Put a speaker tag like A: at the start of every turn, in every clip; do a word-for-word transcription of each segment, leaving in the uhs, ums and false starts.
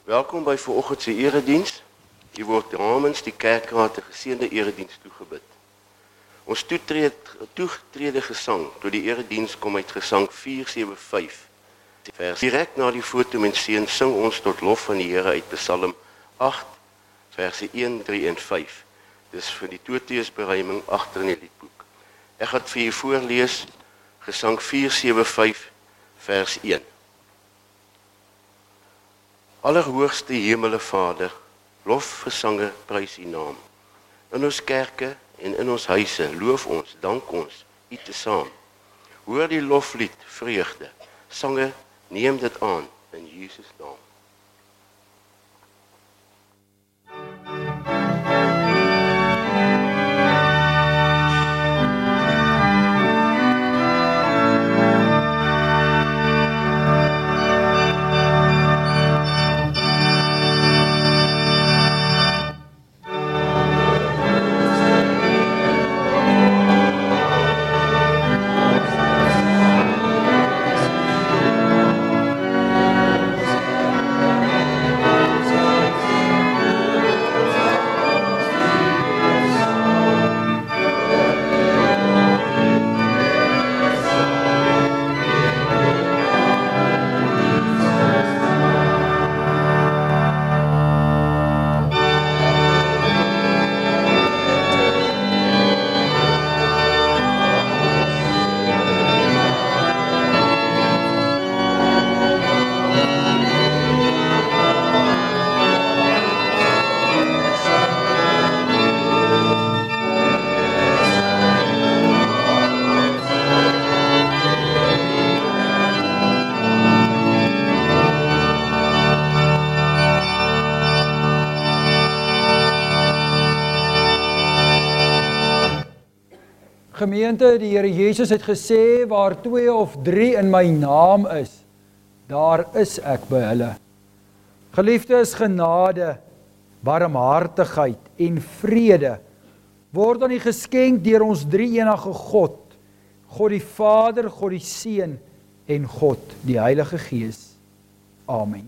A: Welkom by vanoggend se erediens. Hier word namens die kerkraad 'n geseënde erediens toegebid. Ons toetrede, toetrede gesang tot die erediens kom uit Gesang vier sewe vyf. Vers direk na die fotomenseën sing ons tot lof van die Here uit Psalm agt verse een, drie en vyf. Dis vir die Timoteusberuiming agter in die liedboek. Ek gaan vir u voorlees Gesang vier sewe vyf vers een. Allerhoogste Hemele Vader, lofgesange prys u naam. In ons kerke en in ons huise loof ons, dank ons u te saam. Hoor die loflied vreugde, sange, neem dit aan in Jesus naam.
B: Gemeente, die Here Jesus het gesê, waar twee of drie in my naam is, daar is ek by hulle. Geliefdes, genade, barmhartigheid en vrede word aan u geskenk deur ons drie-enige God, God die Vader, God die Seun en God die Heilige Gees. Amen.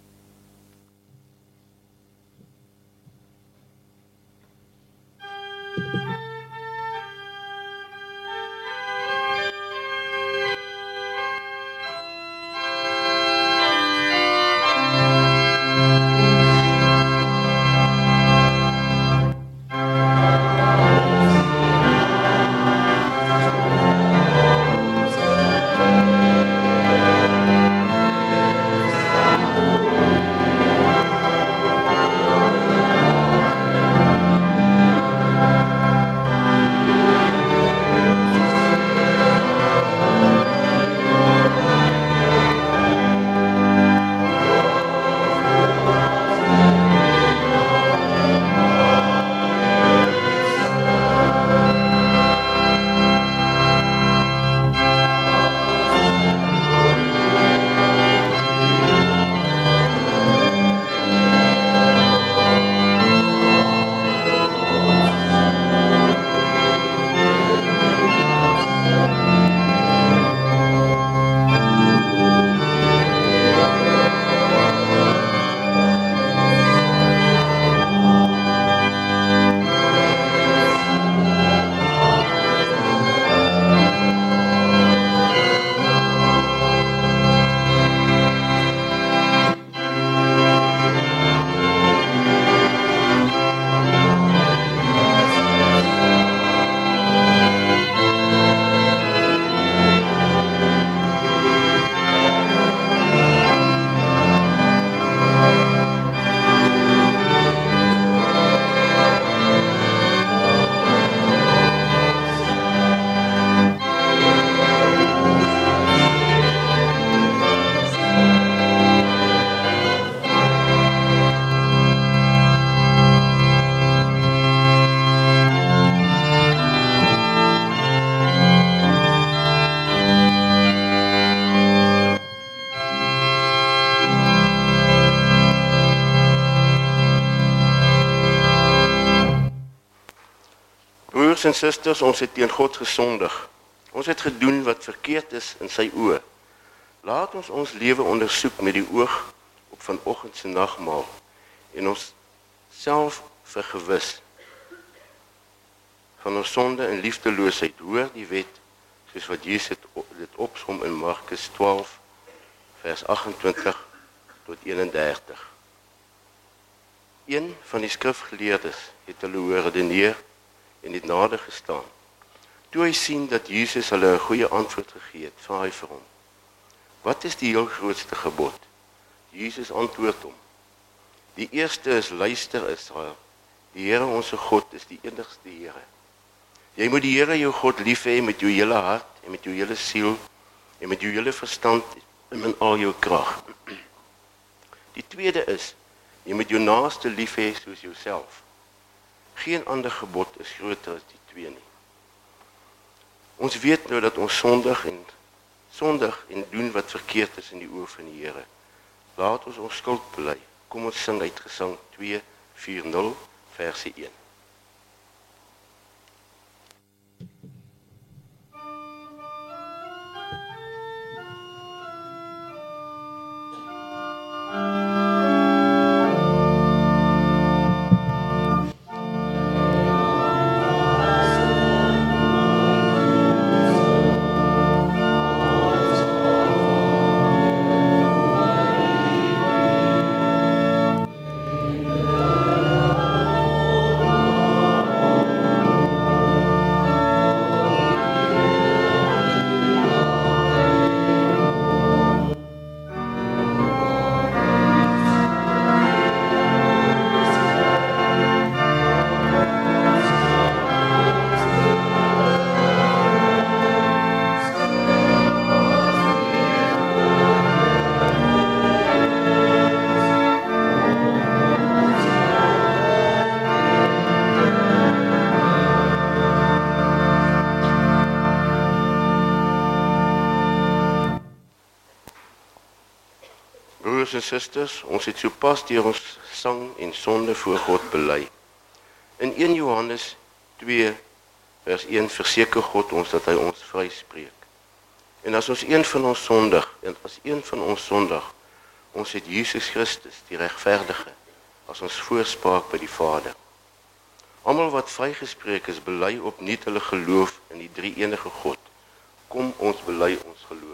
A: Broers en susters, ons het teen God gesondig. Ons het gedoen wat verkeerd is in sy oë. Laat ons ons lewe ondersoek met die oog op op vanoggend se nagmaal en ons self vergewis van ons sonde en liefdeloosheid, hoor die wet soos wat Jesus dit opsom in Markus twaalf vers agt-en-twintig tot eenendertig. Een van die skrifgeleerdes het hulle hoor redeneer en het nader gestaan. Toe hy sien dat Jesus hulle 'n goeie antwoord gegee het, vra hy vir hom: "Wat is die heel grootste gebod?" Jesus antwoord hom: "Die eerste is: luister Israel, die Here ons God is die enigste Here. Jy moet die Here jou God lief hê met jou hele hart en met jou hele siel en met jou hele verstand en met al jou krag. Die tweede is: jy moet jou naaste lief hê soos jouself. Geen ander gebod is groter as die twee nie." Ons weet nou dat ons sondig en sondig en doen wat verkeerd is in die oë van die Here. Laat ons ons skuld bely. Kom ons sing uit Gesang twee veertig versie een. Broers en susters, ons het sopas deur ons sang en sonde voor God bely. In een Johannes twee vers een verseker God ons dat hy ons vryspreek. En as ons een van ons sondig, en as een van ons sondig, ons het Jesus Christus, die regverdige, as ons voorspraak by die Vader. Almal wat vrygespreek is, bely opnuut hulle geloof in die drie enige God. Kom ons bely ons geloof.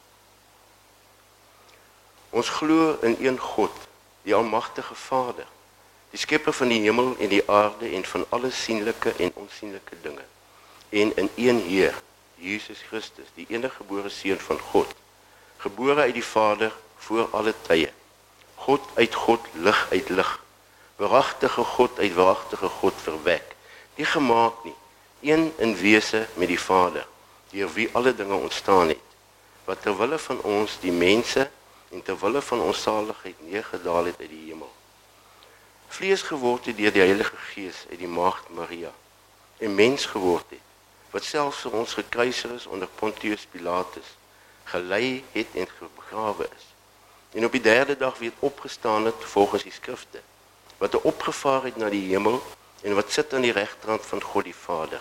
A: Ons glo in een God, die almagtige Vader, die skepper van die hemel en die aarde en van alle sienlike en onsienlike dinge. En in een Heer, Jesus Christus, die enige gebore Seun van God, gebore uit die Vader voor alle tye. God uit God, lig uit lig. Waaragtige God uit waaragtige God verwek. Nie gemaak nie, een in wese met die Vader, deur wie alle dinge ontstaan het, wat ter wille van ons die mense en ter wille van ons saligheid neergedaal het uit die hemel. Vlees geword het deur die Heilige Gees uit die maagd Maria, en mens geword het, wat selfs vir ons gekruisig is onder Pontius Pilatus, gelei het en begrawe is, en op die derde dag weer opgestaan het volgens die skrifte, wat hy opgevaar het na die hemel, en wat sit aan die regterhand van God die Vader,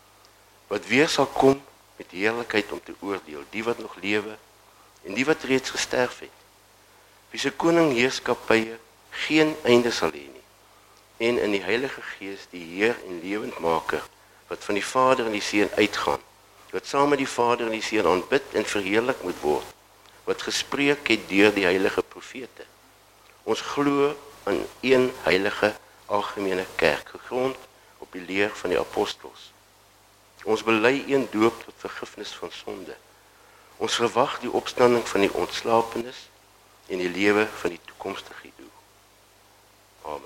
A: wat weer sal kom met heerlikheid om te oordeel, die wat nog lewe, en die wat reeds gesterf het, wie se koning heerskappye geen einde sal hê nie, en in die Heilige Gees die Heer en lewendmaker, wat van die Vader en die Seun uitgaan, wat saam met die Vader en die Seun aanbid en verheerlik moet word, wat gespreek het deur die heilige profete. Ons glo aan een heilige algemene kerk, gegrond op die leer van die apostels. Ons bely een doop tot vergifnis van sonde. Ons verwag die opstanding van die ontslapenis en die lewe van die toekomstige eeu. Amen.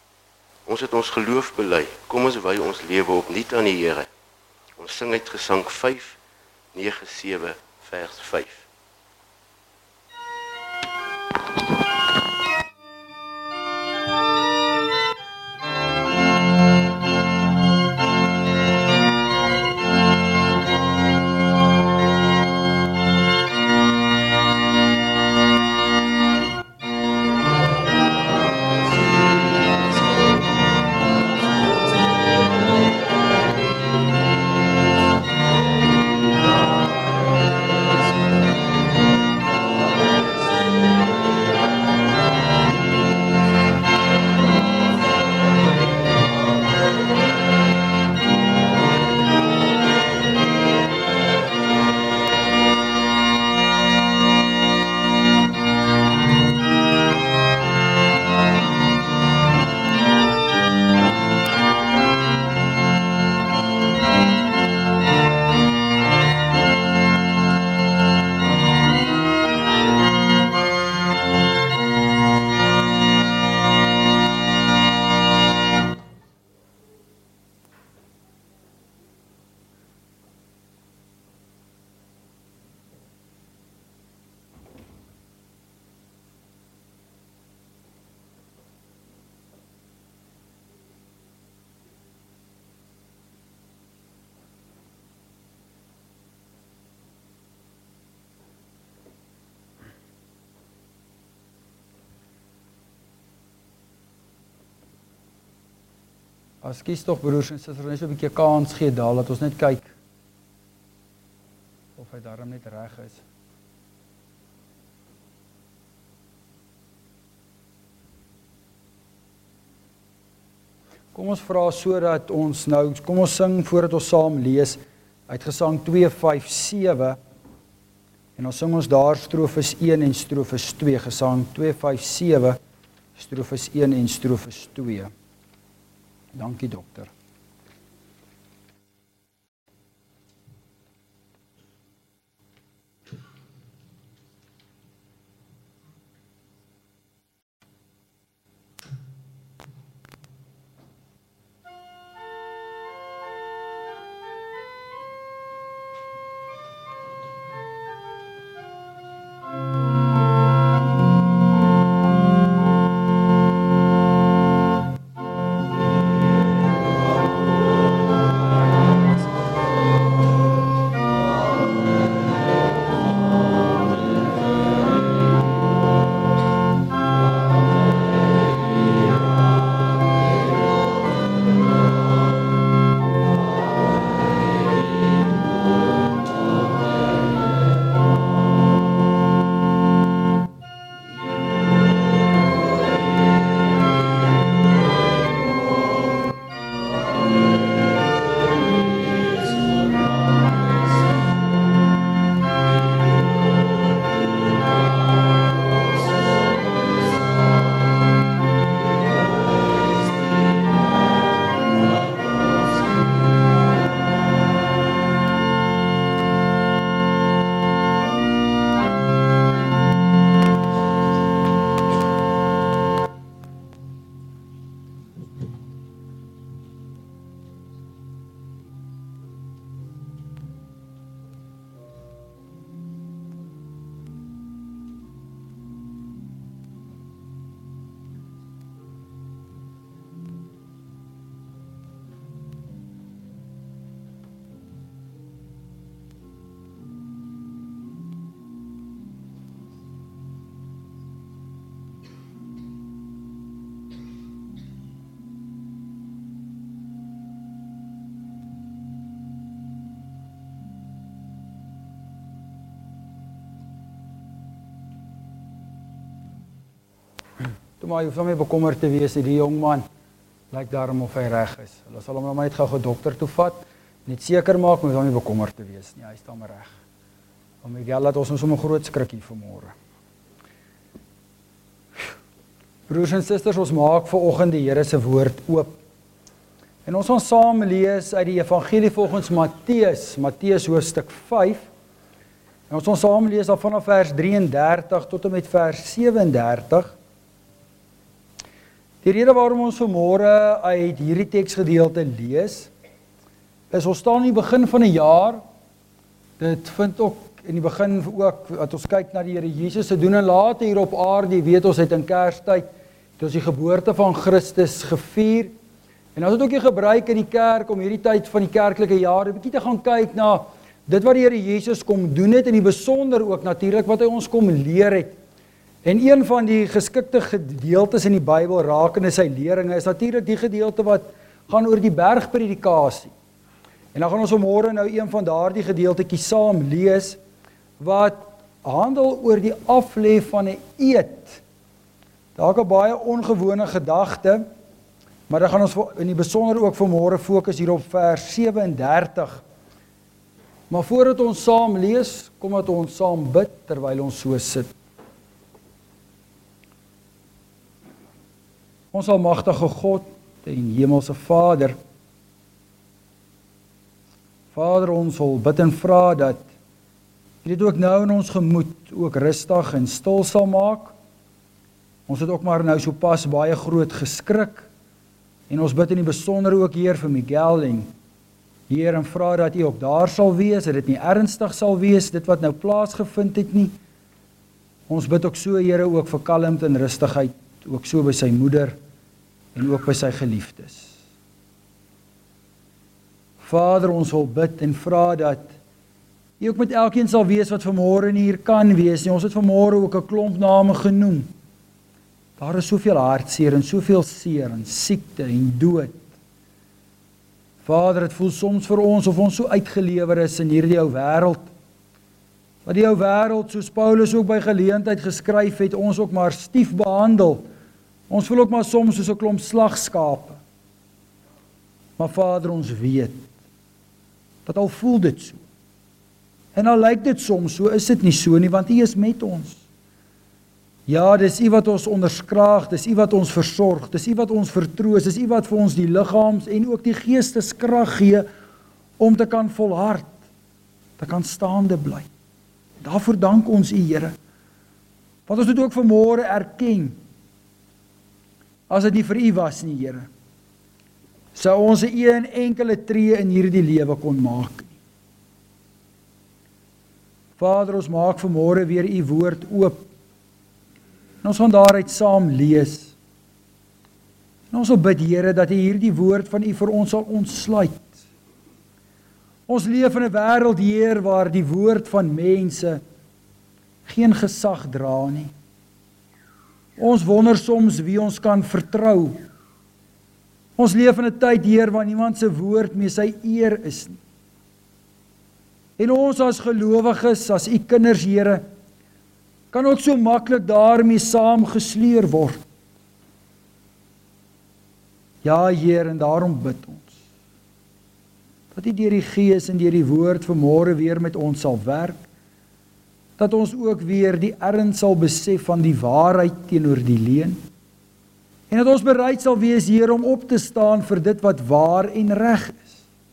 A: Ons het ons geloof bely. Kom ons wy ons lewe opnuut aan die Here. Ons sing uit Gesang vyf nege sewe vers vyf.
C: Amen.
B: As kies tog broers en susters, net so 'n bietjie kans gee daal, dat ons net kyk of hy daarom net reg is. Kom ons vra sodat ons nou, kom ons sing voordat ons saam lees uit Gesang twee vyf sewe en dan sing ons daar strofes een en strofes twee, Gesang twee vyf sewe, strofes een en strofes twee. Dankie dokter. Toe maar, jy hoef nie bekommerd te wees, die jong man, lyk daarom of hy reg is. Hulle sal hom nou maar net gou 'n dokter toe vat, net seker maak, maar jy hoef nie bekommerd te wees nie, hy is dan reg. Om Miguel laat ons ons om 'n groot skrikkie vanmôre. Broers en susters, ons maak vanoggend die Here se woord oop. En ons gaan saam lees uit die evangelie volgens Matteus, Matteus hoofstuk vyf. En ons gaan saam lees af vanaf vers drieëndertig tot en met vers sewendertig. Die rede waarom ons vanmôre uit hierdie teksgedeelte lees, is ons staan in die begin van 'n jaar. Dit vind ook in die begin ook, dat ons kyk na die Here Jesus se doen en late hier op aarde. Jy weet, ons het in Kerstyd, het ons die geboorte van Christus gevier. En ons het ook die gebruik in die kerk om hierdie tyd van die kerklike jaar 'n bietjie te gaan kyk na dit wat die Here Jesus kom doen het, en die besonder ook natuurlik wat hy ons kom leer het. En een van die geskikte gedeeltes in die Bybel rakende sy leringe is natuurlik die gedeelte wat gaan oor die bergpredikasie. En dan gaan ons vanmôre nou een van daardie gedeeltetjies saam lees wat handel oor die aflê van 'n eed. Dalk 'n baie ongewone gedagte, maar dan gaan ons in die besonder ook vanmôre fokus hier op vers sewendertig. Maar voordat ons saam lees, kom dat ons saam bid terwyl ons so sit. Ons almagtige God en hemelse Vader, Vader, ons wil bid en vra dat U dit ook nou in ons gemoed ook rustig en stil sal maak. Ons het ook maar nou so pas baie groot geskrik, en ons bid in die besonder ook Heer vir Miguel en Heer, en vra dat U ook daar sal wees, dat dit nie ernstig sal wees, dit wat nou plaasgevind het nie. Ons bid ook so, Here, ook vir kalmte en rustigheid, ook so by sy moeder en ook by sy geliefdes. Vader, ons wil bid en vra dat U ook met elkeen sal wees wat vanmôre nie hier kan wees nie. Ons het vanmôre ook 'n klomp name genoem. Daar is soveel hartseer en soveel seer en siekte en dood. Vader, het voel soms vir ons of ons so uitgelewer is in hierdie ou wêreld. Dat die ou wêreld, soos Paulus ook by geleentheid geskryf het, ons ook maar stief behandel. Ons voel ook maar soms soos 'n klomp slagskape. Maar Vader, ons weet, dat al voel dit so, en al lyk dit soms so, is dit nie so nie, want U is met ons. Ja, dis U wat ons onderskraag, dis U wat ons versorg, dis U wat ons vertroos, dis U wat vir ons die liggaams en ook die geesteskrag gee, om te kan volhard, te kan staande bly. Daarvoor dank ons U, Here. Want ons moet ook vanmôre erken, as dit nie vir U was nie, Here, sou ons 'n een enkele tree in hierdie lewe kon maak. Vader, ons maak vanmôre weer U woord oop. En ons gaan daaruit saam lees. En ons wil bid, Here, dat U hierdie woord van U vir ons sal ontsluit. Ons leef in 'n wêreld, Heer, waar die woord van mense geen gesag dra nie. Ons wonder soms wie ons kan vertrou. Ons leef in 'n tyd, Heer, waar niemand se woord meer sy eer is nie. En ons as gelowiges, as U kinders, Here, kan ook so maklik daarmee saamgesleer word. Ja, Heer, en daarom bid ons, dat U deur die Gees en deur die woord vanmôre weer met ons sal werk, dat ons ook weer die erns sal besef van die waarheid teenoor die leuen, en dat ons bereid sal wees, Heer, om op te staan vir dit wat waar en reg is.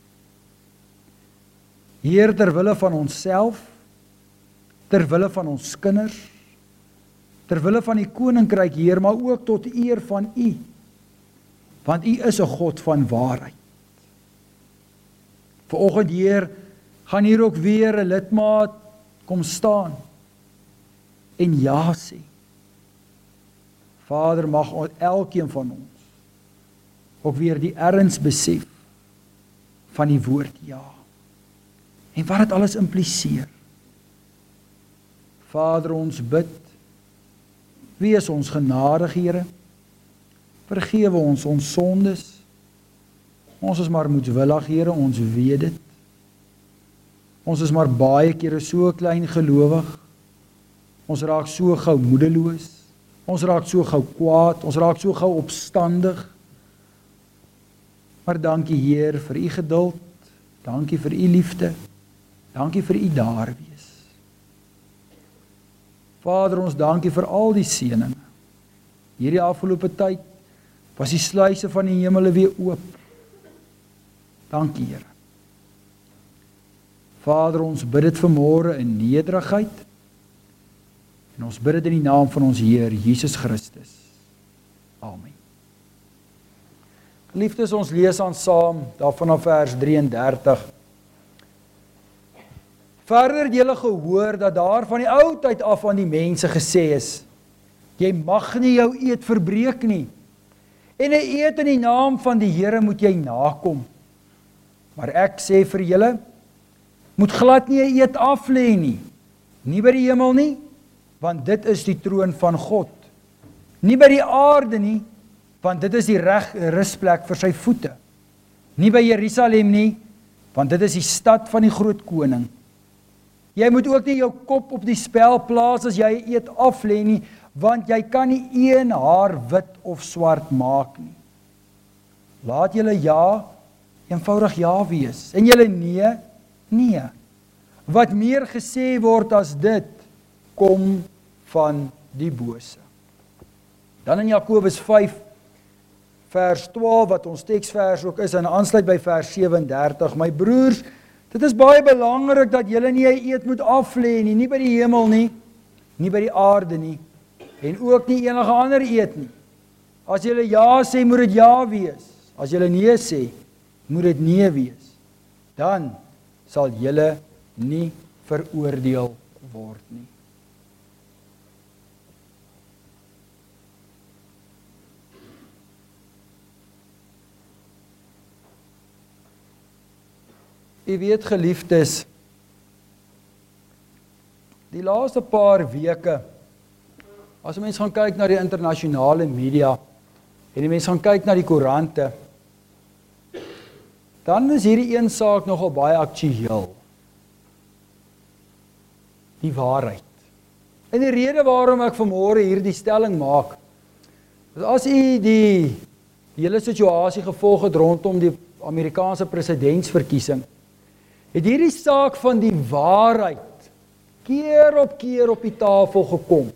B: Heer, ter wille van onsself, ter wille van ons kinders, ter wille van die koninkryk, Heer, maar ook tot eer van U, want U is 'n God van waarheid. Vanoggend, Heer, gaan hier ook weer 'n lidmaat kom staan en ja sê. Vader, mag elkeen van ons ook weer die erns besef van die woord ja. En wat dit alles impliseer. Vader, ons bid, wees ons genadig, Here. Vergewe ons ons sondes. Ons is maar moedwillig, Here, ons weet dit. Ons is maar baie kere so klein gelowig. Ons raak so gou moedeloos. Ons raak so gou kwaad. Ons raak so gou opstandig. Maar dankie, Heer, vir U geduld. Dankie vir U liefde. Dankie vir U daar wees. Vader, ons dankie vir al die seëninge. Hierdie afgelope tyd was die sluise van die hemele weer oop. Dankie, Here. Vader, ons bid dit vanmôre in nederigheid. En ons bid dit in die naam van ons Heer Jesus Christus. Amen. Geliefdes, ons lees aan saam daarvan af vers drieëndertig. Verder het julle gehoor dat daar van die ou tyd af aan die mense gesê is, jy mag nie jou eed verbreek nie, en 'n eed in die naam van die Here moet jy nakom. Maar ek sê vir julle, moet glad nie 'n eed aflê nie, nie by die hemel nie, want dit is die troon van God, nie by die aarde nie, want dit is die reg rusplek vir sy voete, nie by Jerusalem nie, want dit is die stad van die groot koning. Jy moet ook nie jou kop op die spel plaas as jy 'n eed aflê nie, want jy kan nie een haar wit of swart maak nie. Laat julle ja, eenvoudig ja wees, en julle nee, nee. Wat meer gesê word as dit, kom van die bose. Dan in Jakobus vyf, vers twaalf, wat ons teksvers ook is, en aansluit by vers sewendertig, my broers, dit is baie belangrik dat julle nie 'n eed moet aflê nie, nie by die hemel nie, nie by die aarde nie, en ook nie enige ander eed nie. As julle ja sê, moet dit ja wees. As julle nee sê, moet dit nee wees. Dan sal julle nie veroordeel word nie. U weet, geliefdes, die laaste paar weke, as 'n mens gaan kyk na die internasionale media, en die mens gaan kyk na die koerante, dan is hierdie een saak nogal baie aktueel. Die waarheid. En die rede waarom ek vanmôre hierdie stelling maak, is as u die, die hele situasie gevolg het rondom die Amerikaanse presidentsverkiesing, het hierdie saak van die waarheid keer op keer op die tafel gekom.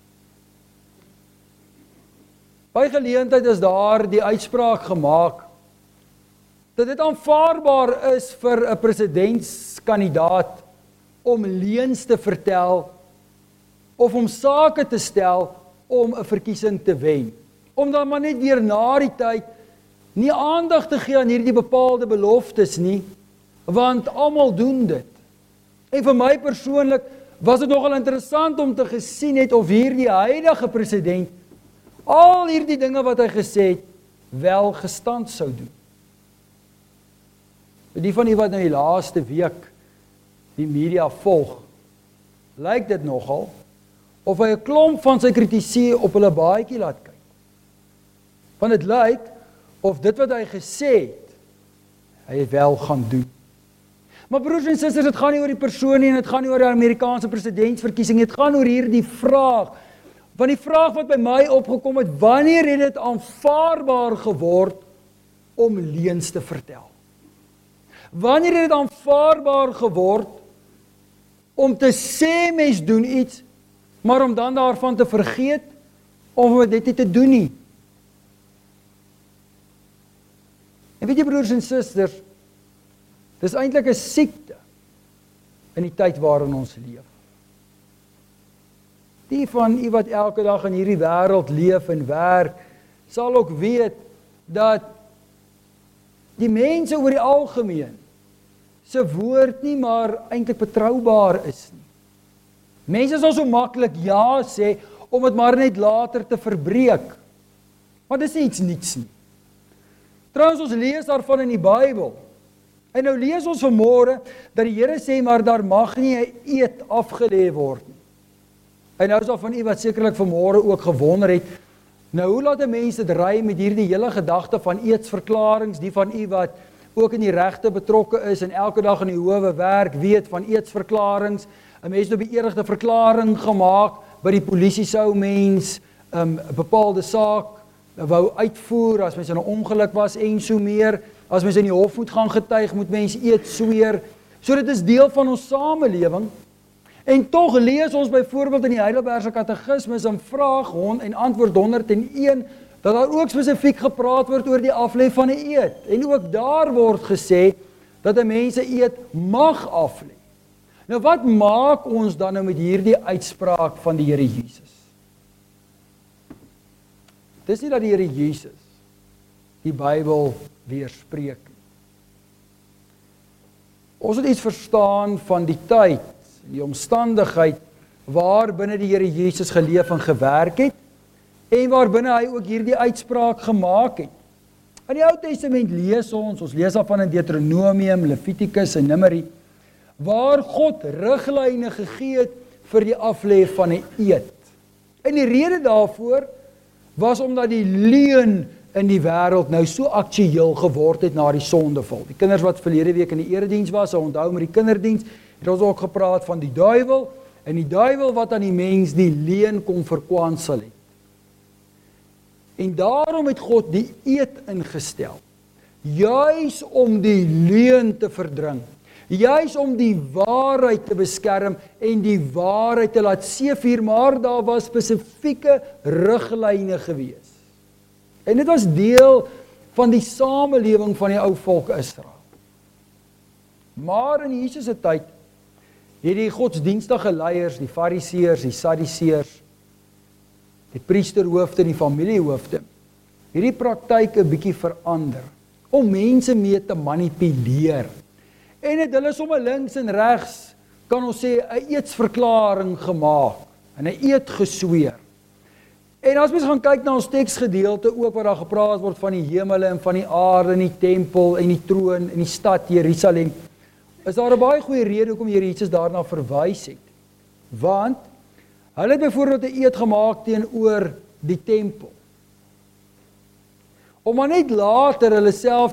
B: By geleentheid is daar die uitspraak gemaak dat dit aanvaarbaar is vir 'n presidentskandidaat om leuns te vertel of om sake te stel om 'n verkiesing te wen. Om dan maar net weer na die tyd nie aandag te gee aan hierdie bepaalde beloftes nie, want almal doen dit. En vir my persoonlik was dit nogal interessant om te gesien het of hierdie huidige president al hierdie dinge wat hy gesê het, wel gestand sou doen. Die van die wat nou die laaste week die media volg, lyk dit nogal of hy 'n klomp van sy kritici op hulle baadjie laat kyk. Want dit lyk of dit wat hy gesê het, hy het wel gaan doen. Maar broers en susters, dit gaan nie oor die persoon nie, en dit gaan nie oor die Amerikaanse presidentsverkiesing, dit gaan oor hierdie vraag. Want die vraag wat by my opgekom het, wanneer het dit aanvaarbaar geword om leuns te vertel? Wanneer het dit aanvaarbaar geword om te sê mens doen iets, maar om dan daarvan te vergeet, om dit nie te doen nie? En weet jy broers en susters, dis eintlik 'n siekte in die tyd waarin ons leef. Die van u wat elke dag in hierdie wêreld leef en werk, sal ook weet dat die mense oor die algemeen se woord nie maar eintlik betroubaar is nie. Mense sal so maklik ja sê om dit maar net later te verbreek. Maar dis nie iets niets nie. Trouwens, ons lees daarvan in die Bybel. En nou lees ons vanmôre dat die Here sê maar daar mag nie 'n eed afgelê word nie. En nou is daar van u wat sekerlik vanmôre ook gewonder het, nou hoe laat 'n mens dit ry met hierdie hele gedagte van eedsverklaringe, die van u wat ook in die regte betrokke is en elke dag in die howe werk, weet van eedsverklaringe. 'n Mens het 'n beëdigde verklaring gemaak, by die polisie sou mens 'n um, bepaalde saak wou uitvoer, as mens in 'n ongeluk was en so meer, as mens in die hof moet gaan getuig, moet mens eed sweer. So dit is deel van ons samelewing. En tog lees ons byvoorbeeld in die Heidelbergse Katekismes in vraag en antwoord honderd en een, dat daar ook spesifiek gepraat word oor die aflê van 'n eed. En ook daar word gesê dat 'n mens 'n eed mag aflê. Nou wat maak ons dan nou met hierdie uitspraak van die Here Jesus? Dis nie dat die Here Jesus die Bybel weerspreek nie. Ons het iets verstaan van die tyd, die omstandigheid waar binne die Here Jesus geleef en gewerk het, en waar binne hy ook hierdie uitspraak gemaak het. In die Ou Testament lees ons, ons lees daarvan in Deuteronomium, Levitikus en Numeri, waar God riglyne gegee het vir die aflê van 'n eed. En die rede daarvoor was omdat die leuen in die wêreld nou so aktueel geword het na die sondeval. Die kinders wat verlede week in die erediens was, sal onthou met die kinderdiens, het ons ook gepraat van die duiwel, en die duiwel wat aan die mens die leuen kom verkwansel het. En daarom het God die eed ingestel, juis om die leuen te verdring, juis om die waarheid te beskerm en die waarheid te laat seëvier, maar daar was spesifieke riglyne gewees. En dit was deel van die samelewing van die ou volk Israel. Maar in Jesus se tyd het die godsdienstige leiers, die fariseërs, die sadduseërs, die priesterhoofde en die familiehoofde, hierdie praktyk 'n bietjie verander, om mense mee te manipuleer. En het hulle sommer links en regs, kan ons sê, 'n eedsverklaring gemaak, en 'n eed gesweer. En as mens gaan kyk na ons teksgedeelte, ook waar daar gepraat word van die hemele en van die aarde, en die tempel, en die troon, en die stad Jerusalem, is daar 'n baie goeie rede hoekom Here Jesus daarna verwys het. Want hulle het byvoorbeeld 'n eed gemaak teenoor die tempel. Om maar net later hulle self te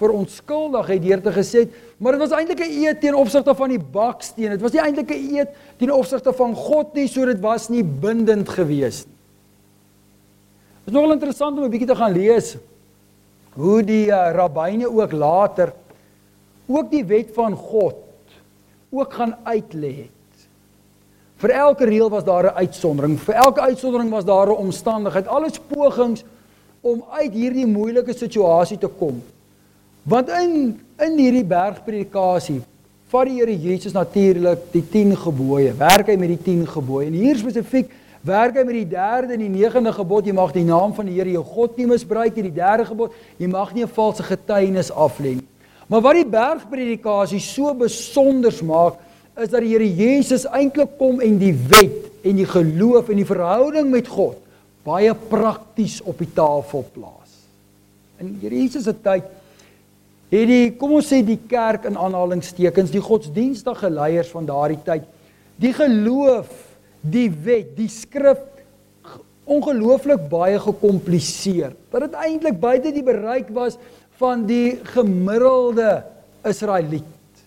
B: verontskuldig het deur te gesê, maar dit was eintlik 'n eed teen opsigte van die baksteen. Dit was nie eintlik 'n eed teen opsigte van God nie, so dit was nie bindend gewees nie. Dit is nogal interessant om 'n bietjie te gaan lees hoe die uh, rabbyne ook later ook die wet van God ook gaan uitlê het. Vir elke reël was daar 'n uitsondering, vir elke uitsondering was daar 'n omstandigheid, alles pogings om uit hierdie moeilike situasie te kom. Want in, in hierdie bergpredikasie vat die Here Jesus natuurlik die tien gebooie, werk hy met die tien gebooie, en hier spesifiek werk hy met die derde en die negende gebod, jy mag die naam van die Here jou God nie misbruik nie, die derde gebod, jy mag nie 'n valse getuienis aflê nie. Maar wat die bergpredikasie so besonders maak, is dat die Here Jesus eintlik kom en die wet en die geloof en die verhouding met God baie prakties op die tafel plaas. In die Here Jesus se tyd het die, kom ons sê die kerk in aanhalingstekens, die godsdienstige leiers van daardie tyd, die geloof, die wet, die skrif, ongelooflik baie gekompliseer, dat dit eintlik buite die bereik was van die gemiddelde Israeliet.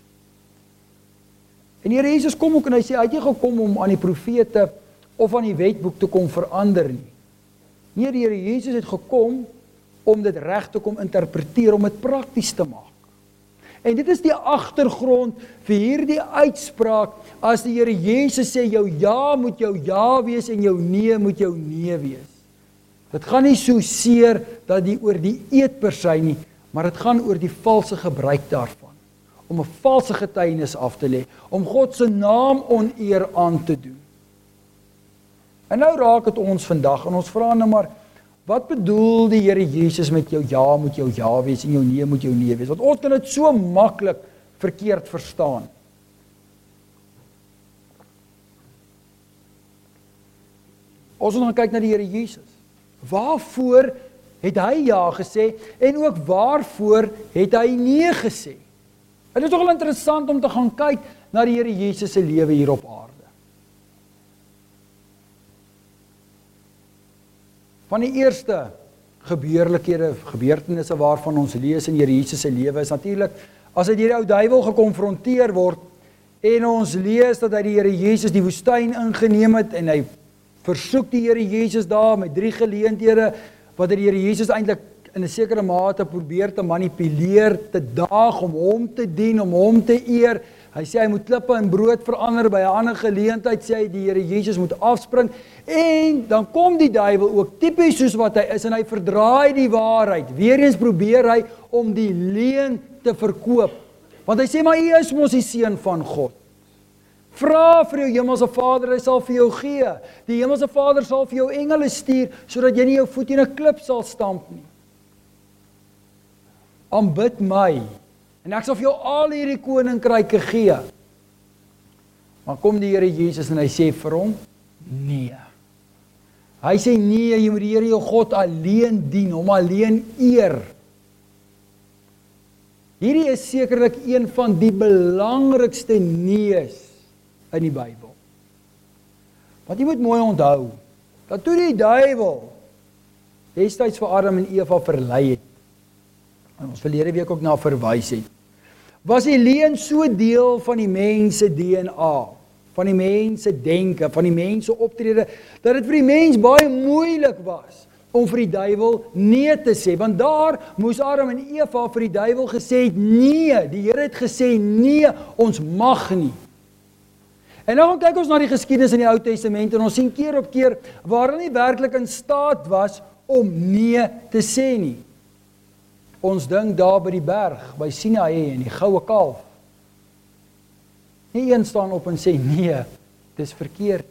B: En die Here Jesus kom ook en hy sê, hy het nie gekom om aan die profete of aan die wetboek te kom verander nie. Nee, die Here Jesus het gekom om dit reg te kom interpreteer, om dit prakties te maak. En dit is die agtergrond vir hierdie uitspraak, as die Here Jesus sê, jou ja moet jou ja wees en jou nee moet jou nee wees. Dit gaan nie so seer dat die oor die eed per se nie, maar dit gaan oor die valse gebruik daarvan, om 'n valse getuienis af te lê, om God se naam oneer aan te doen. En nou raak dit ons vandag, en ons vra nou maar, wat bedoel die Here Jesus met jou ja moet jou ja wees en jou nee moet jou nee wees? Want ons kan dit so maklik verkeerd verstaan. Ons moet gaan kyk na die Here Jesus. Waarvoor het hy ja gesê en ook waarvoor het hy nee gesê? En dit is nogal interessant om te gaan kyk na die Here Jesus se lewe hier op aarde. Van die eerste gebeurlikhede, gebeurtenisse waarvan ons lees in Here Jesus se lewe is natuurlik as hy deur die ou duiwel gekonfronteer word en ons lees dat hy die Here Jesus die woestyn ingeneem het en hy versoek die Here Jesus daar met drie geleenthede wat hy die Here Jesus eintlik in 'n sekere mate probeer te manipuleer, te daag om hom te dien, om hom te eer. Hy sê hy moet klippe in brood verander, by 'n ander geleentheid sê hy die Here Jesus moet afspring, en dan kom die duiwel ook tipies soos wat hy is, en hy verdraai die waarheid. Weereens probeer hy om die leuen te verkoop, want hy sê maar u is mos die seun van God. Vra vir jou hemelse Vader, hy sal vir jou gee. Die hemelse Vader sal vir jou engele stuur, sodat jy nie jou voet in 'n klip sal stamp nie. Aanbid my, en ek sal vir jou al hierdie koninkryke gee. Maar kom die Here Jesus en hy sê vir hom, nee. Hy sê nee, jy moet die Here jou God alleen dien, hom alleen eer. Hierdie is sekerlik een van die belangrikste nees in die Bybel. Want jy moet mooi onthou, dat toe die duiwel destyds vir Adam en Eva verlei het, en ons verlede week ook na verwys het, was die leuen so deel van die mense D N A, van die mense denke, van die mense optrede, dat dit vir die mens baie moeilik was om vir die duiwel nee te sê, want daar moes Adam en Eva vir die duiwel gesê het, nee, die Here het gesê, nee, ons mag nie. En nou kyk ons na die geskiedenis in die Ou Testament, en ons sien keer op keer, waar hulle nie werklik in staat was om nee te sê nie. Ons dink daar by die berg, by Sinaï en die goue kalf. Nie een staan op en sê, nee, dis verkeerd.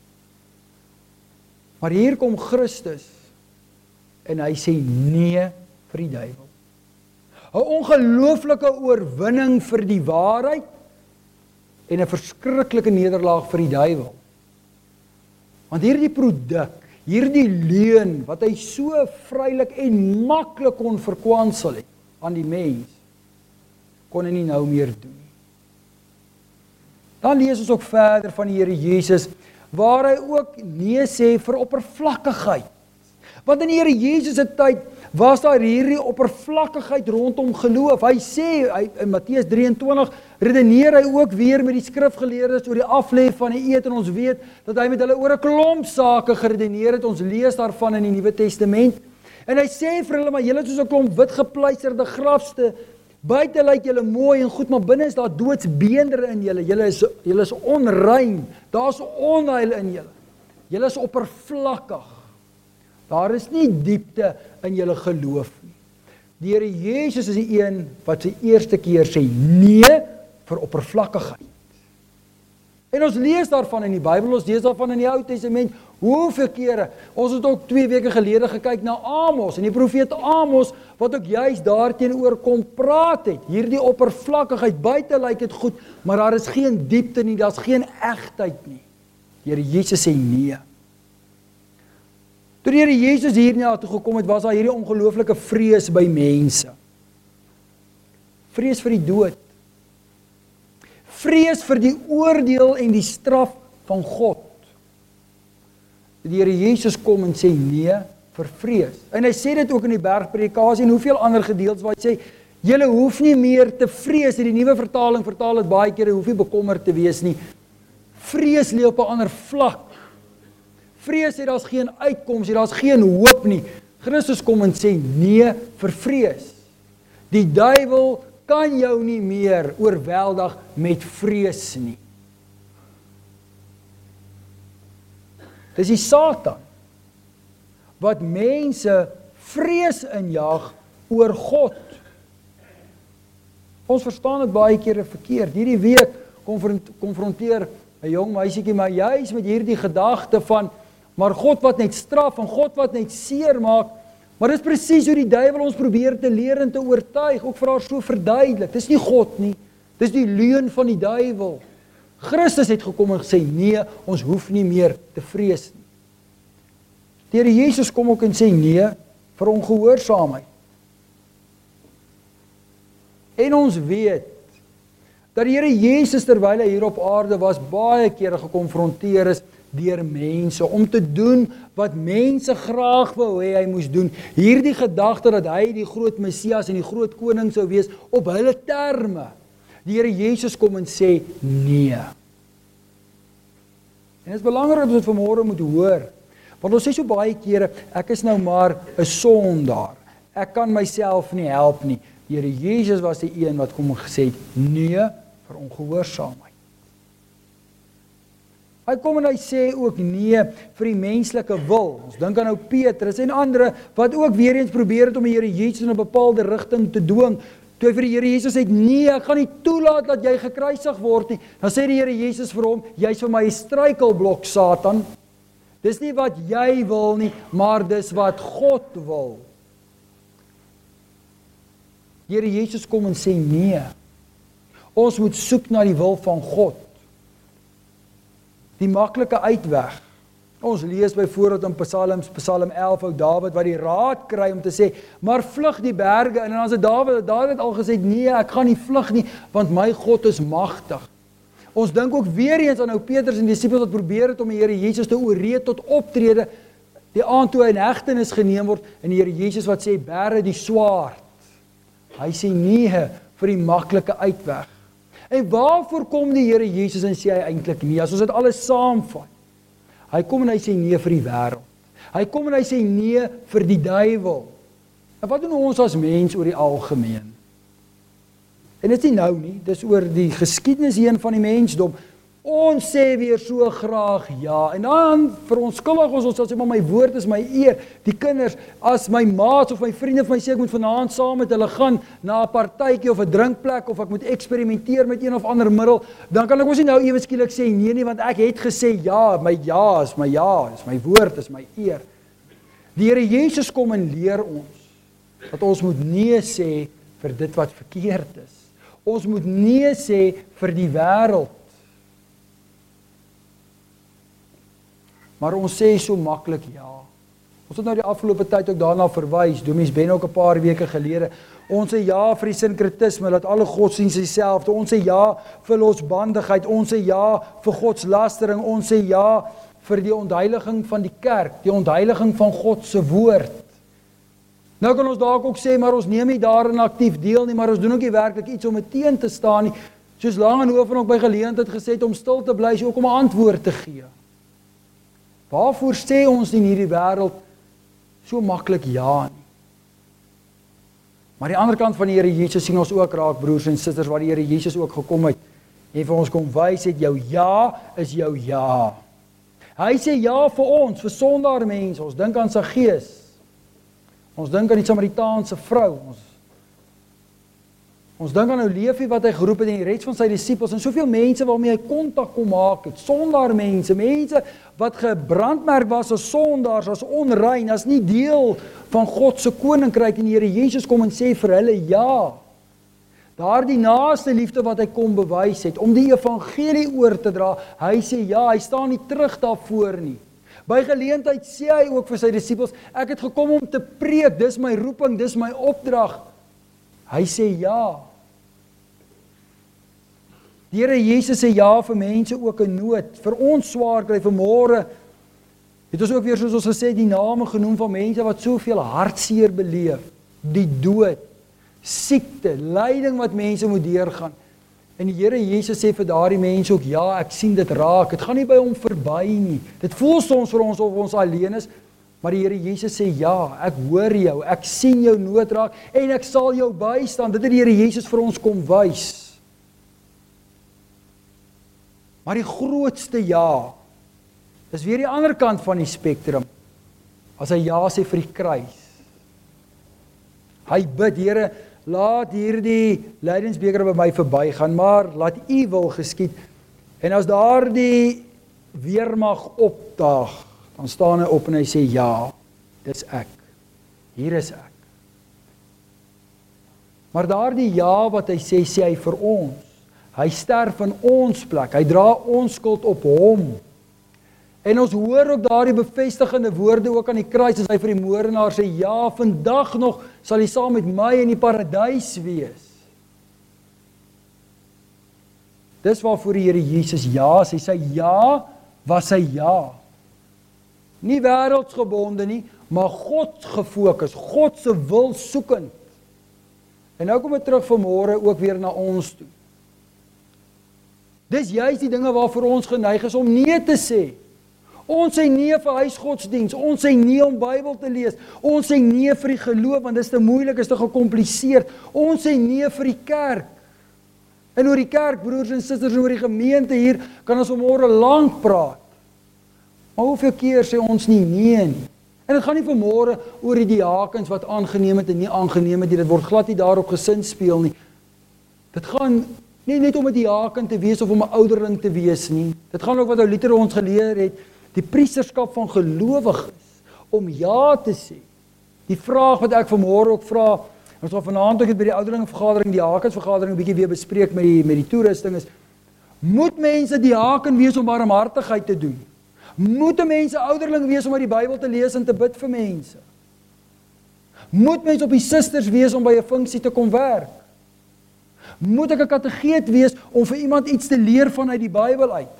B: Maar hier kom Christus, en hy sê nee vir die duiwel. 'n Ongelooflike oorwinning vir die waarheid, en 'n verskriklike nederlaag vir die duiwel. Want hierdie produk, hierdie leuen, wat hy so vrylik en maklik kon verkwansel het aan die mens, kon hy nie nou meer doen nie. Dan lees ons ook verder van die Here Jesus, waar hy ook nee sê vir oppervlakkigheid. Want in die Here Jesus se tyd was daar hierdie oppervlakkigheid rondom geloof. Hy sê hy, in Matteus drieëntwintig redeneer hy ook weer met die skrifgeleerdes oor die aflê van die eed, en ons weet dat hy met hulle oor 'n klomp sake geredeneer het. Ons lees daarvan in die Nuwe Testament. En hy sê vir hulle, maar julle is soos 'n klomp wit gepleisterde grafste. Buite lyk julle mooi en goed, maar binne is daar doodsbeendere in julle. Julle is julle is onrein. Daar's onheil in julle. Julle is oppervlakkig. Daar is nie diepte in julle geloof nie. Die Here Jesus is die een wat sy eerste keer sê nee vir oppervlakkigheid. En ons lees daarvan in die Bybel, ons lees daarvan in die Ou Testament, hoeveel kere. Ons het ook twee weke gelede gekyk na Amos, en die profeet Amos, wat ook juist daarteenoor kom praat het. Hierdie oppervlakkigheid, buite lyk dit goed, maar daar is geen diepte nie, daar's geen egtheid nie. Die Here Jesus sê nee. Toe die Here Jesus hier na toe gekom het, was daar hierdie ongelooflike vrees by mense. Vrees vir die dood. Vrees vir die oordeel en die straf van God. Die Here Jesus kom en sê nee vir vrees. En hy sê dit ook in die bergpredikasie en hoeveel ander gedeeltes waar hy sê, julle hoef nie meer te vrees. Die nuwe vertaling vertaal dit baie kere, hoef nie bekommerd te wees nie. Vrees lê op 'n ander vlak. Vrees sê daar's geen uitkoms, daar's geen hoop nie. Christus kom en sê nee vir vrees. Die duiwel kan jou nie meer oorweldig met vrees nie. Dis die Satan wat mense vrees injaag oor God. Ons verstaan dit baie kere verkeerd. Hierdie week konfronteer 'n jong meisietjie my juis met hierdie gedagte van, maar God wat net straf en God wat net seer maak. Maar dis presies hoe die duiwel ons probeer te leer en te oortuig, ook vir haar so verduidelik. Dis nie God nie, dis die leuen van die duiwel. Christus het gekom en gesê, nee, ons hoef nie meer te vrees nie. Die Here Jesus kom ook en sê nee vir ongehoorsaamheid. En ons weet dat die Here Jesus terwyl hy hier op aarde was, baie kere gekonfronteer is deur mense, om te doen wat mense graag wou hê hy moes doen. Hierdie gedagte dat hy die groot Messias en die groot koning sou wees, op hulle terme. Die Here Jesus kom en sê, nee. En dit is belangrik dat ons vanmôre moet hoor, want ons sê so baie kere, ek is nou maar 'n sondaar, ek kan myself nie help nie. Die Here Jesus was die een wat kom en gesê het, nee vir ongehoorsaamheid. Hy kom en hy sê ook nee vir die menslike wil. Ons dink aan nou Petrus en ander wat ook weer eens probeer het om die Here Jesus in 'n bepaalde rigting te dwing. Toe hy vir die Here Jesus sê, nee, ek gaan nie toelaat dat jy gekruisig word nie. Dan sê die Here Jesus vir hom, jy's vir my 'n struikelblok, Satan. Dis nie wat jy wil nie, maar dis wat God wil. Die Here Jesus kom en sê nee. Ons moet soek na die wil van God. Die maklike uitweg. Ons lees byvoorbeeld in Psalms, Psalm elf, ou Dawid wat die raad kry om te sê, maar vlug die berge in. En dan sê Dawid, Dawid het al gesê, nee, ek gaan nie vlug nie, want my God is magtig. Ons dink ook weer eens aan ou Petrus en die disippels wat probeer het om die Here Jesus te ooreed tot optrede, die aand toe hy in hegtenis geneem word, en die Here Jesus wat sê, bære die swaard. Hy sê nee vir die maklike uitweg. En waarvoor kom die Here Jesus en sê hy eintlik nee, as ons dit alles saamvat? Hy kom en hy sê nee vir die wêreld. Hy kom en hy sê nee vir die duiwel. En wat doen ons as mens oor die algemeen? En dit is nie nou nie, dis oor die geskiedenis heen van die mensdom. Ons sê weer so graag ja, en dan verontskuldig ons ons sê, maar my woord is my eer. Die kinders, as my maats of my vriende vir my sê, ek moet vanaand saam met hulle gaan na 'n partytjie of 'n drinkplek, of ek moet eksperimenteer met een of ander middel, dan kan ek mos nie nou ewe skielik sê nee nie, want ek het gesê ja, my ja is my ja, is my woord, is my eer. Die Here Jesus kom en leer ons, dat ons moet nee sê vir dit wat verkeerd is. Ons moet nee sê vir die wêreld. Maar ons sê so maklik ja. Ons het nou die afgelope tyd ook daarna verwys, Domies Ben ook 'n paar weke gelede. Ons sê ja vir die sinkretisme, dat alle godsdienste dieselfde. Ons sê ja vir losbandigheid, ons sê ja vir godslastering, ons sê ja vir die ontheiliging van die kerk, die ontheiliging van God se woord. Nou kan ons dalk ook sê, maar ons neem nie daarin aktief deel nie, maar ons doen ook nie werklik iets om dit teen te staan nie. Soos Langenhoven ook by geleentheid gesê het, om stil te bly, is ook om 'n antwoord te gee. Waarvoor sê ons nie in hierdie wêreld so maklik ja nie? Maar die ander kant van die Here Jesus sien ons ook raak, broers en susters, waar die Here Jesus ook gekom het en vir ons kom wys het, jou ja is jou ja. Hy sê ja vir ons, vir sondaar mense. Ons dink aan sy gees. Ons dink aan die Samaritaanse vrou. Ons, ons dink aan nou Leefie wat hy geroep het en die res van sy disippels en soveel mense waarmee hy kontak kom maak het. Sondaar mense, mense wat gebrandmerk was as sondaars, as onrein, as nie deel van God se koninkryk, en die Here Jesus kom en sê vir hulle ja. Daardie naaste liefde wat hy kom bewys het, om die evangelie oor te dra, hy sê ja, hy staan nie terug daarvoor nie. By geleentheid sê hy ook vir sy disippels, ek het gekom om te preek, dis my roeping, dis my opdrag. Hy sê ja. Die Here Jesus sê ja vir mense ook in nood, vir ons swaar kry, vanmôre het ons ook weer, soos ons gesê, die name genoem van mense wat soveel hartseer beleef, die dood, siekte, lyding wat mense moet deurgaan. En die Here Jesus sê vir daardie mense ook, ja, ek sien dit raak, dit gaan nie by hom verby nie. Dit voel soms vir ons of ons alleen is, maar die Here Jesus sê, ja, ek hoor jou, ek sien jou nood raak, en ek sal jou bystaan. Dit het die Here Jesus vir ons kom wys. Maar die grootste ja, dis weer die ander kant van die spektrum, as hy ja sê vir die kruis. Hy bid, Here, laat hierdie lydingsbeker by my verbygaan, maar laat U wil geskied. En as daardie weermag opdaag, dan staan hy op en hy sê, ja, dis ek. Hier is ek. Maar daardie ja wat hy sê, sê hy vir ons. Hy sterf in ons plek, hy dra ons skuld op hom. En ons hoor ook daardie bevestigende woorde ook aan die kruis, as hy vir die moordenaar sê, ja, vandag nog sal hy saam met my in die paradys wees. Dis waarvoor die Here Jesus ja sê, sy ja was sy ja. Nie wêreldsgebonde nie, maar God gefokus, God se wil soekend. En nou kom ek terug vanmôre ook weer na ons toe. Dis juist die dinge waarvoor ons geneig is om nee te sê. Ons sê nee vir huisgodsdiens, ons sê nee om Bybel te lees, ons sê nee vir die geloof, want dit is te moeilik, is te gecompliseerd. Ons sê nee vir die kerk. En oor die kerk, broers en susters, en oor die gemeente hier, kan ons vanmôre lank praat. Maar hoeveel keer sê ons nie nee nie? En dit gaan nie vanmôre oor die diakens wat aangeneem het en nie aangeneem het nie, dit word glad nie daarop gesin speel nie. Dit gaan nie net om 'n diaken te wees of om 'n ouderling te wees nie. Dit gaan ook wat ou Luther ons geleer het, die priesterskap van gelowiges, om ja te sê. Die vraag wat ek vanmôre ook vra, ons gaan vanaand ook by die ouderlingevergadering, die diakensvergadering 'n bietjie weer bespreek met die met die toerusting is, moet mense diaken wees om barmhartigheid te doen? Moet mense ouderling wees om uit die Bybel te lees en te bid vir mense? Moet mense op die susters wees om by 'n funksie te kom werk? Moet ek 'n kategeet wees om vir iemand iets te leer vanuit die Bybel uit?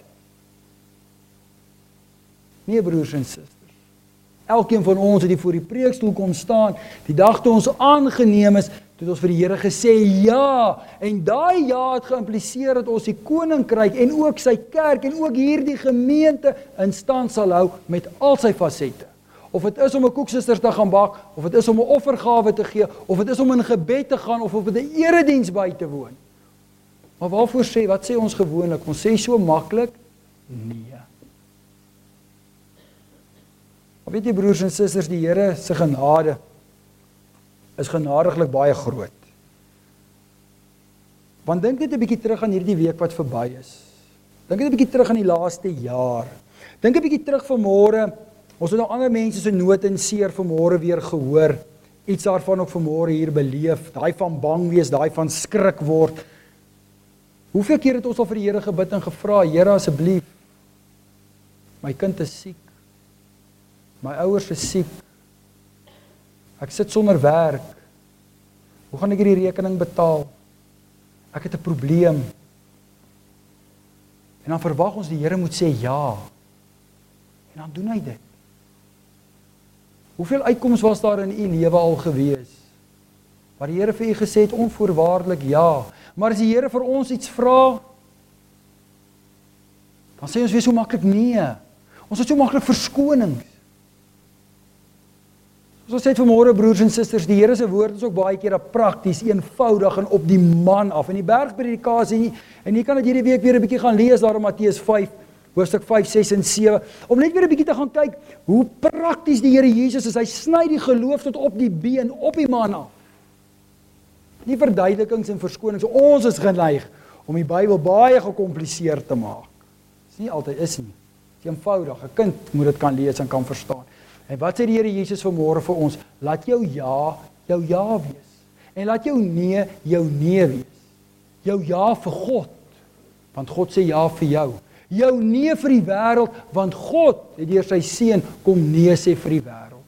B: Nee, broers en susters. Elkeen van ons het hier voor die preekstoel kom staan, die dag toe ons aangeneem is, toe het ons vir die Here gesê ja, en daai ja het geïmpliseer dat ons die koninkryk en ook sy kerk en ook hierdie gemeente in stand sal hou met al sy fasette. Of dit is om 'n koeksusters te gaan bak, of dit is om 'n offergawe te gee, of dit is om in gebed te gaan, of op 'n erediens by te woon. Maar waarvoor sê, wat sê ons gewoonlik? Ons sê so maklik, nee. Maar weet jy, broers en susters, die Here se genade is genadiglik baie groot. Want dink net 'n bietjie terug aan hierdie week wat verby is. Dink net 'n bietjie terug aan die laaste jaar. Dink 'n bietjie terug vanmôre. Ons het nou ander mense se nood en seer vanmôre weer gehoor. Iets daarvan ook vanmôre hier beleef. Daai van bang wees, daai van skrik word. Hoeveel keer het ons al vir die Here gebid en gevra, Here asseblief, my kind is siek. My ouers is siek. Ek sit sonder werk. Hoe gaan ek hierdie rekening betaal? Ek het 'n probleem. En dan verwag ons die Here moet sê ja. En dan doen hy dit. Hoeveel uitkoms was daar in u lewe al gewees? Waar die Here vir u gesê het, onvoorwaardelik ja. Maar as die Here vir ons iets vra, dan sê ons weer so maklik nee. Ons het so maklik verskonings. Soos ons sê vanmôre, broers en susters, die Here se woord is ook baie keer prakties, eenvoudig en op die man af. In die bergpredikasie, en jy kan dit hierdie week weer 'n bietjie gaan lees daar in Matteus vyf, hoofstuk vyf, ses en sewe, om net weer 'n bietjie te gaan kyk hoe prakties die Here Jesus is. Hy sny die geloof tot op die been, op die man af. Nie verduidelikings en verskonings. Ons is geneig om die Bybel baie gekompliseerd te maak. Dis nie altyd is nie. Dit is eenvoudig. 'n Kind moet dit kan lees en kan verstaan. En wat sê die Here Jesus vanmôre vir ons? Laat jou ja, jou ja wees. En laat jou nee, jou nee wees. Jou ja vir God, want God sê ja vir jou. Jou nee vir die wêreld, want God het deur sy seun kom nee sê vir die wêreld.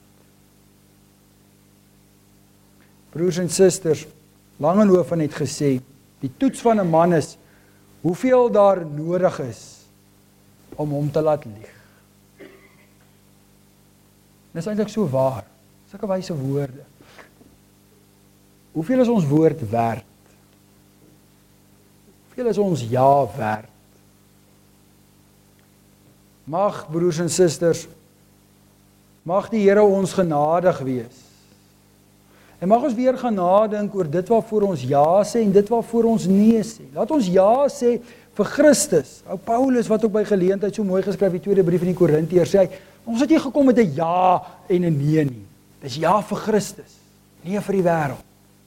B: Broers en susters, Langenhoven het gesê, die toets van 'n man is hoeveel daar nodig is om hom te laat lieg. Dit is eintlik so waar. Sulke wyse woorde. Hoeveel is ons woord werd? Hoeveel is ons ja werd? Mag, broers en susters, mag die Here ons genadig wees. En mag ons weer gaan nadink oor dit waarvoor ons ja sê en dit waarvoor ons nee sê. Laat ons ja sê vir Christus. Ou Paulus wat ook by geleentheid so mooi geskryf die tweede brief aan die Korintiërs sê hy, ons het nie gekom met 'n ja en 'n nee nie. Dis ja vir Christus, nee vir die wêreld.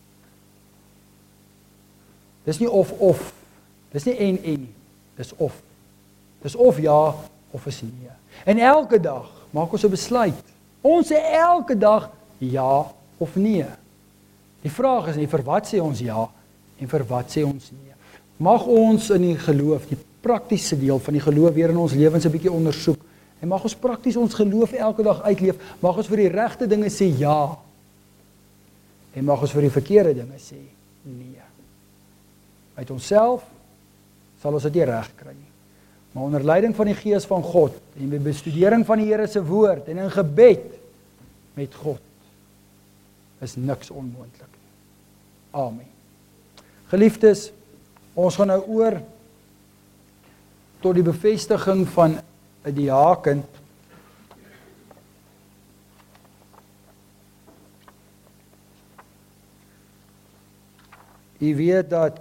B: Dis nie of of. Dis nie en en nie. Dis of. Dis of ja of is nee. En elke dag maak ons 'n besluit. Ons sê elke dag ja of nee. Die vraag is nie vir wat sê ons ja en vir wat sê ons nee. Mag ons in die geloof, die praktiese deel van die geloof weer in ons lewens 'n bietjie ondersoek. En mag ons prakties ons geloof elke dag uitleef. Mag ons vir die regte dinge sê ja. En mag ons vir die verkeerde dinge sê nee. Uit onsself sal ons dit nie reg kry nie. Maar onder leiding van die Gees van God en met bestudering van die Here se woord en in gebed met God is niks onmoontlik nie. Amen. Geliefdes, ons gaan nou oor tot die bevestiging van 'n diaken. Jy weet dat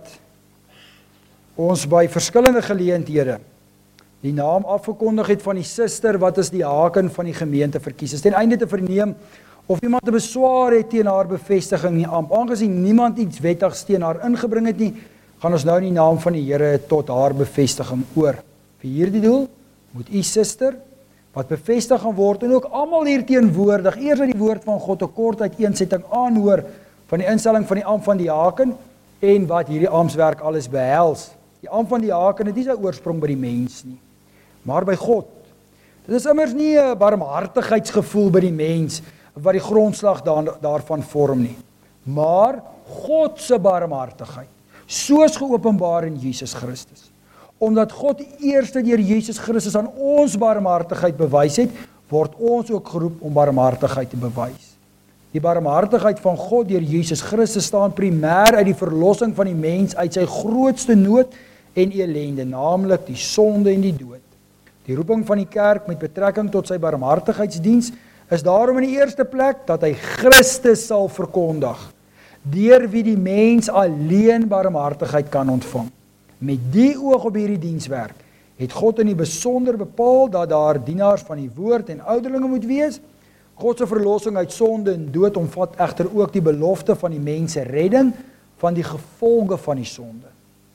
B: ons by verskillende geleenthede die naam afgekondig het van die suster wat as diaken van die gemeente verkies is, ten einde te verneem of iemand 'n beswaar het teen haar bevestiging in die ampt. Aangesien niemand iets wettigs teen haar ingebring het nie, gaan ons nou in die naam van die Here tot haar bevestiging oor. Vir hierdie doel moet u suster, wat bevestig gaan word, en ook almal hier teenwoordig, eers uit die woord van God 'n kort uiteensetting aanhoor van die instelling van die ampt van diaken en wat hierdie amptswerk alles behels. Die ampt van diaken het nie sy oorsprong by die mens nie, maar by God. Dit is immers nie 'n barmhartigheidsgevoel by die mens wat die grondslag daar, daarvan vorm nie, maar God se barmhartigheid, soos geopenbaar in Jesus Christus. Omdat God eers deur Jesus Christus aan ons barmhartigheid bewys het, word ons ook geroep om barmhartigheid te bewys. Die barmhartigheid van God deur Jesus Christus staan primêr uit die verlossing van die mens uit sy grootste nood en ellende, naamlik die sonde en die dood. Die roeping van die kerk met betrekking tot sy barmhartigheidsdiens is daarom in die eerste plek dat hy Christus sal verkondig, deur wie die mens alleen barmhartigheid kan ontvang. Met die oog op hierdie dienswerk het God in die besonder bepaal dat daar dienaars van die woord en ouderlinge moet wees. God se verlossing uit sonde en dood omvat egter ook die belofte van die mens se redding van die gevolge van die sonde.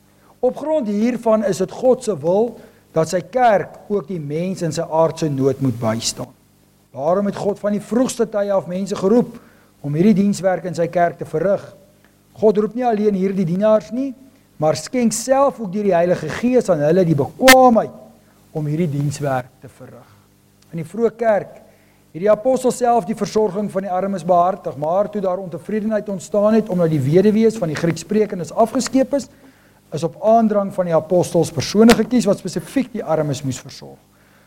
B: Op grond hiervan is dit God se wil dat sy kerk ook die mens in sy aardse nood moet bystaan. Daarom het God van die vroegste tye af mense geroep om hierdie dienswerk in sy kerk te verrig. God roep nie alleen hierdie dienaars nie, maar skenk self ook deur die Heilige Gees aan hulle die bekwaamheid om hierdie dienswerk te verrig. In die vroeë kerk het die apostel self die versorging van die armes behartig, maar toe daar ontevredenheid ontstaan het omdat die weduwees van die Grieksprekendes afgeskeep is, is op aandrang van die apostels persone gekies wat spesifiek die armes moes versorg.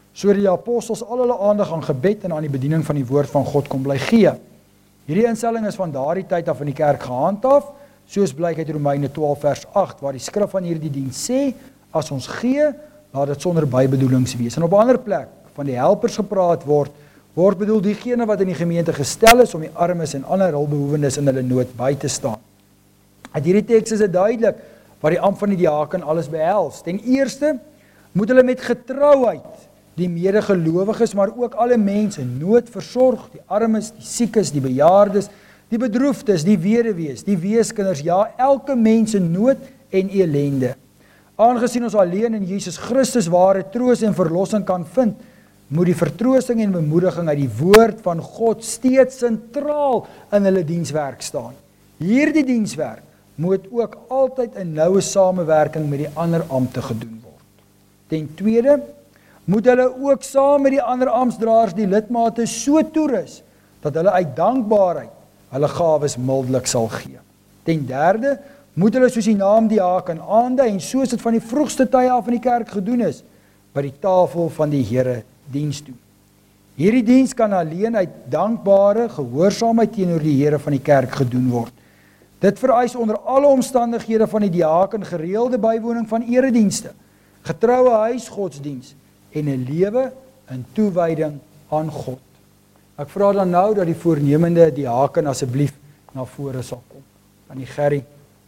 B: sodat die apostels al hulle aandag aan gebed en aan die bediening van die woord van God kon bly gee. Hierdie instelling is van daardie tyd af in die kerk gehandhaaf, soos blyk uit Romeine twaalf vers agt, waar die skrif van hierdie diens sê, as ons gee, laat dit sonder bybedoelings wees. En op 'n ander plek, van die helpers gepraat word, word bedoel diegene wat in die gemeente gestel is om die armes en ander hulpbehoewendes in hulle nood by te staan. Uit hierdie teks is dit duidelik wat die ampt van die diaken alles behels. Ten eerste moet hulle met getrouheid die medegelowiges, maar ook alle mense in nood versorg, die armes, die siekes, die bejaardes, die bedroefdes, die weduwees, die weeskinders, ja, elke mens in nood en ellende. Aangesien ons alleen in Jesus Christus ware troos en verlossing kan vind, moet die vertroosting en bemoediging uit die woord van God steeds sentraal in hulle dienswerk staan. Hierdie dienswerk moet ook altyd in noue samewerking met die ander ampte gedoen word. Ten tweede, moet hulle ook saam met die ander amptsdraers die lidmate so toerus, dat hulle uit dankbaarheid hulle gawes mildelik sal gee. Ten derde, moet hulle soos die naam diaken aandui, en soos dit van die vroegste tye af in die kerk gedoen is, by die tafel van die Here diens doen. Hierdie diens kan alleen uit dankbare gehoorsaamheid teenoor die Here van die kerk gedoen word. Dit vereis onder alle omstandighede van die diaken gereelde bywoning van eredienste, getroue huisgodsdiens en 'n lewe in toewyding aan God. Ek vra dan nou dat die voornemende diaken asseblief na vore sal kom. Aan die Gerry.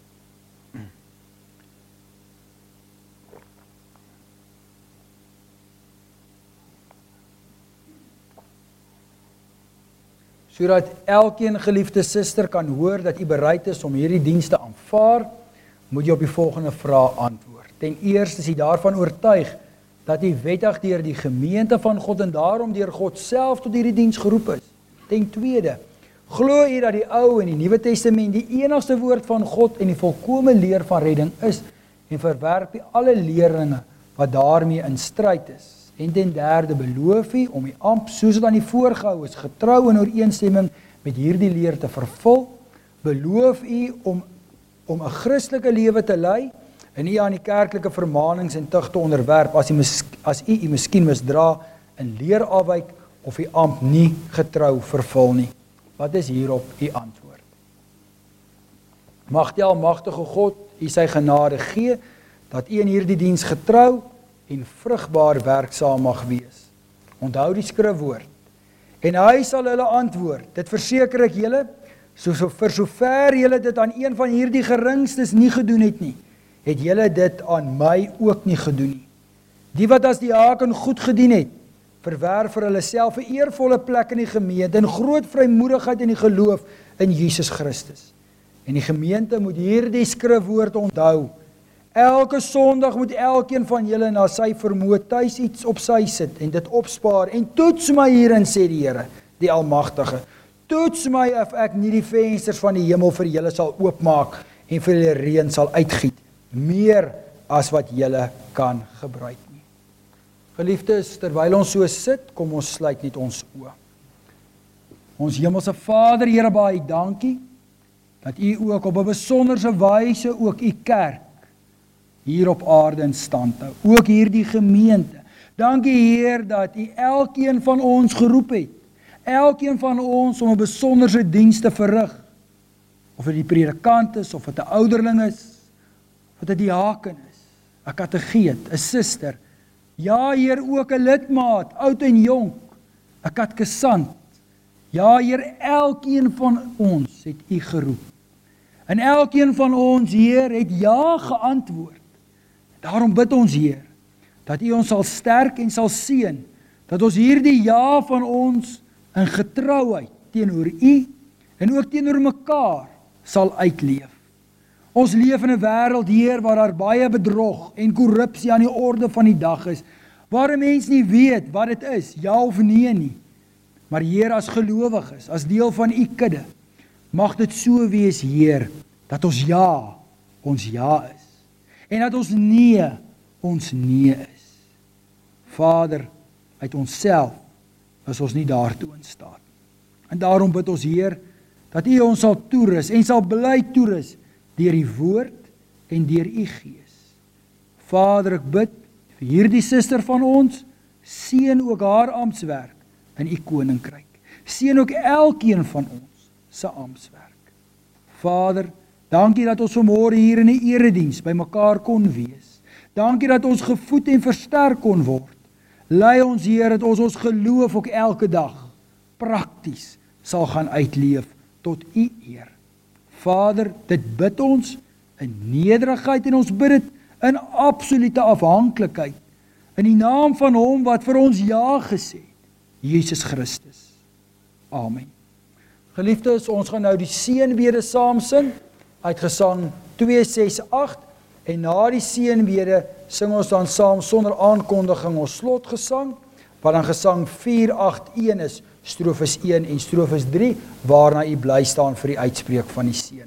B: Sodat elkeen geliefde suster kan hoor dat u bereid is om hierdie dienste aanvaar, moet jy op die volgende vraag antwoord. Ten eerste is jy daarvan oortuig dat u wettig deur die gemeente van God en daarom deur God self tot hierdie diens geroep is. Ten tweede, glo u dat die Ou en die Nuwe Testament die enigste woord van God en die volkome leer van redding is en verwerp u alle leringe wat daarmee in stryd is. En ten derde, beloof u om die ampt soos dit aan die voorgehou is, getrou in ooreenstemming met hierdie leer te vervul. Beloof u om om 'n Christelike lewe te lei en nie aan die kerklike vermaanings en tug te onderwerp as u as u u miskien misdra in leer afwyk of u ampt nie getrou vervul nie. Wat is hierop u antwoord? Mag die almagtige God u sy genade gee dat u in hierdie diens getrou en vrugbaar werksaam mag wees. Onthou die skrifwoord. En hy sal hulle antwoord. Dit verseker ek julle, so, so vir sover julle dit aan een van hierdie geringstes nie gedoen het nie, het julle dit aan my ook nie gedoen nie. Die wat as diaken goed gedien het, verwerf vir hulle self 'n eervolle plek in die gemeente en groot vrymoedigheid in die geloof in Jesus Christus. En die gemeente moet hierdie skrifwoord onthou. Elke Sondag moet elkeen van julle na sy vermoë tuis iets op sy sit en dit opspaar en toets my hierin, sê die Here, die Almagtige. Toets my of ek nie die vensters van die hemel vir julle sal oopmaak en vir julle reën sal uitgiet, meer as wat julle kan gebruik nie. Geliefdes, terwyl ons so sit, kom ons sluit net ons oë. Ons hemelse Vader, Here, baie dankie dat u ook op 'n besonderse wyse ook u kerk hier op aarde in stand hou, ook hierdie gemeente. Dankie Heer dat u elkeen van ons geroep het, elkeen van ons om 'n besonderse diens te verrig, of dit die predikant is, of dit 'n ouderling is, of dit 'n diaken is, 'n kategeet, 'n suster, ja Heer ook 'n lidmaat, oud en jonk, 'n katkesant, ja Heer, elkeen van ons het u geroep, en elkeen van ons Heer het ja geantwoord. Daarom bid ons Heer, dat u ons sal sterk en sal seën, dat ons hierdie ja van ons in getrouheid teenoor u, en ook teenoor mekaar sal uitleef. Ons leef in 'n wêreld, Heer, waar daar baie bedrog en korrupsie aan die orde van die dag is, waar 'n mens nie weet wat dit is, ja of nee nie. Maar Heer, as gelowiges, as deel van u kudde, mag dit so wees, Heer, dat ons ja, ons ja is. En dat ons nee, ons nee is. Vader, uit onsself is ons nie daartoe in staat. En daarom bid ons Heer, dat u ons sal toerus en sal bly toerus deur die woord en deur u gees. Vader, ek bid vir hierdie suster van ons, Seën ook haar amptswerk in u koninkryk. Seën ook elkeen van ons se amptswerk. Vader, dankie dat ons vanmôre hier in die erediens by mekaar kon wees. Dankie dat ons gevoed en versterk kon word. Lei ons, Heer, dat ons ons geloof ook elke dag prakties sal gaan uitleef tot u eer. Vader, dit bid ons in nederigheid en ons bid dit in absolute afhanklikheid, in die naam van hom wat vir ons ja gesê het, Jesus Christus. Amen. Geliefdes, ons gaan nou die seënbede saam sing, uit Gesang twee ses agt, en na die seënbede sing ons dan saam sonder aankondiging ons slotgesang, wat dan Gesang vier agt een is, strofes een en strofes drie, waarna u bly staan vir die uitspreek van die seën.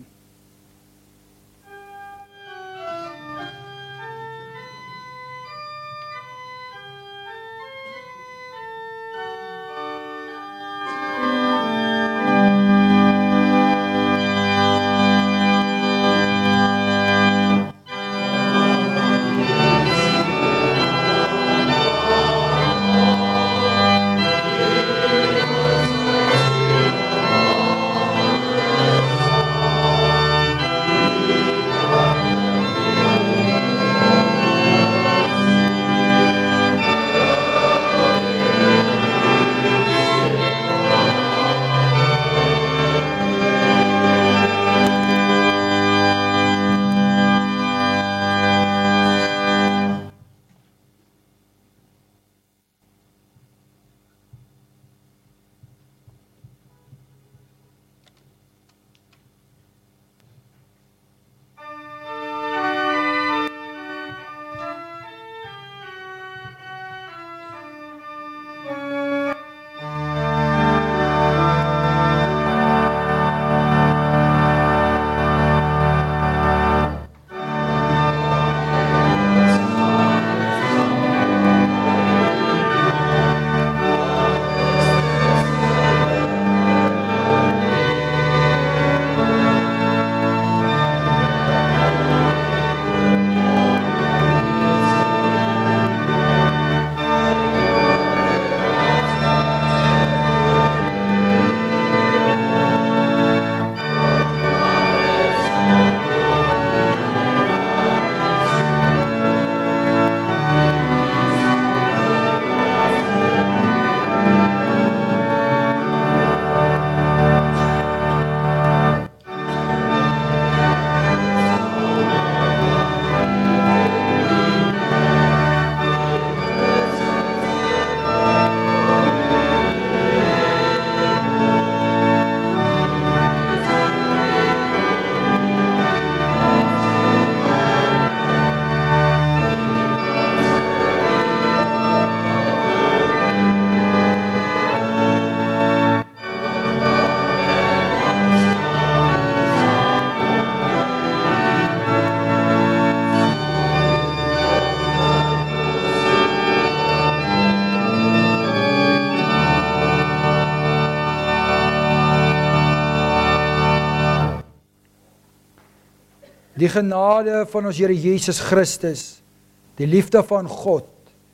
B: Die genade van ons Here Jesus Christus, die liefde van God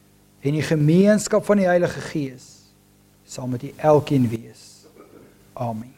B: en die gemeenskap van die Heilige Gees sal met u elkeen wees. Amen.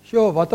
B: Sjoe, wat